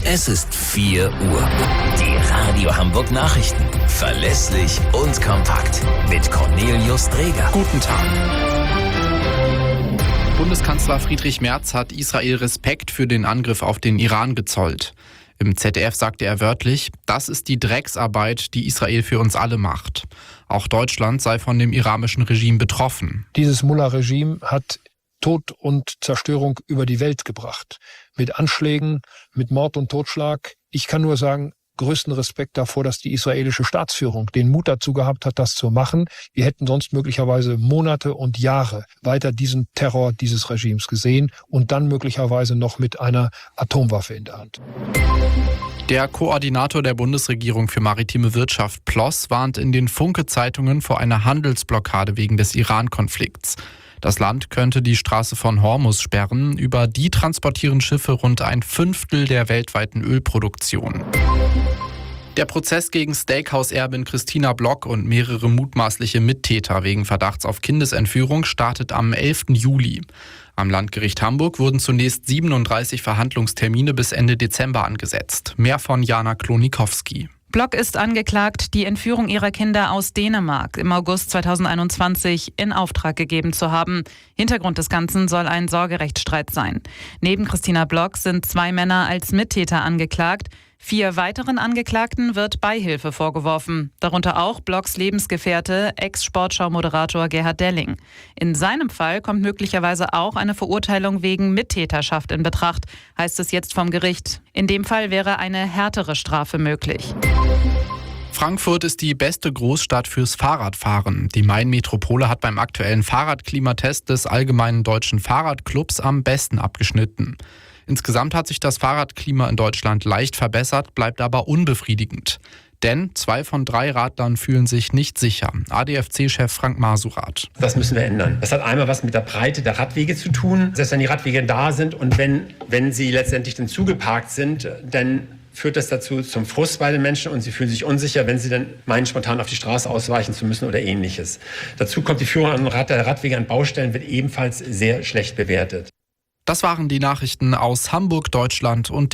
Es ist 4 Uhr. Die Radio Hamburg Nachrichten. Verlässlich und kompakt. Mit Cornelius Dreger. Guten Tag. Bundeskanzler Friedrich Merz hat Israel Respekt für den Angriff auf den Iran gezollt. Im ZDF sagte er wörtlich, das ist die Drecksarbeit, die Israel für uns alle macht. Auch Deutschland sei von dem iranischen Regime betroffen. Dieses Mullah-Regime hat Tod und Zerstörung über die Welt gebracht. Mit Anschlägen, mit Mord und Totschlag. Ich kann nur sagen, größten Respekt davor, dass die israelische Staatsführung den Mut dazu gehabt hat, das zu machen. Wir hätten sonst möglicherweise Monate und Jahre weiter diesen Terror dieses Regimes gesehen und dann möglicherweise noch mit einer Atomwaffe in der Hand. Der Koordinator der Bundesregierung für maritime Wirtschaft, Ploss, warnt in den Funke-Zeitungen vor einer Handelsblockade wegen des Iran-Konflikts. Das Land könnte die Straße von Hormuz sperren. Über die transportieren Schiffe rund 1/5 der weltweiten Ölproduktion. Der Prozess gegen Steakhouse-Erbin Christina Block und mehrere mutmaßliche Mittäter wegen Verdachts auf Kindesentführung startet am 11. Juli. Am Landgericht Hamburg wurden zunächst 37 Verhandlungstermine bis Ende Dezember angesetzt. Mehr von Jana Klonikowski. Block ist angeklagt, die Entführung ihrer Kinder aus Dänemark im August 2021 in Auftrag gegeben zu haben. Hintergrund des Ganzen soll ein Sorgerechtsstreit sein. Neben Christina Block sind 2 Männer als Mittäter angeklagt. 4 weiteren Angeklagten wird Beihilfe vorgeworfen. Darunter auch Blocks Lebensgefährte, Ex-Sportschau-Moderator Gerhard Delling. In seinem Fall kommt möglicherweise auch eine Verurteilung wegen Mittäterschaft in Betracht, heißt es jetzt vom Gericht. In dem Fall wäre eine härtere Strafe möglich. Frankfurt ist die beste Großstadt fürs Fahrradfahren. Die Main-Metropole hat beim aktuellen Fahrradklimatest des Allgemeinen Deutschen Fahrradclubs am besten abgeschnitten. Insgesamt hat sich das Fahrradklima in Deutschland leicht verbessert, bleibt aber unbefriedigend. Denn 2 von 3 Radlern fühlen sich nicht sicher. ADFC-Chef Frank Masurat. Das müssen wir ändern. Das hat einmal was mit der Breite der Radwege zu tun. Selbst wenn die Radwege da sind und wenn sie letztendlich dann zugeparkt sind, dann führt das dazu zum Frust bei den Menschen und sie fühlen sich unsicher, wenn sie dann meinen, spontan auf die Straße ausweichen zu müssen oder Ähnliches. Dazu kommt die Führung der Radwege an Baustellen, wird ebenfalls sehr schlecht bewertet. Das waren die Nachrichten aus Hamburg, Deutschland und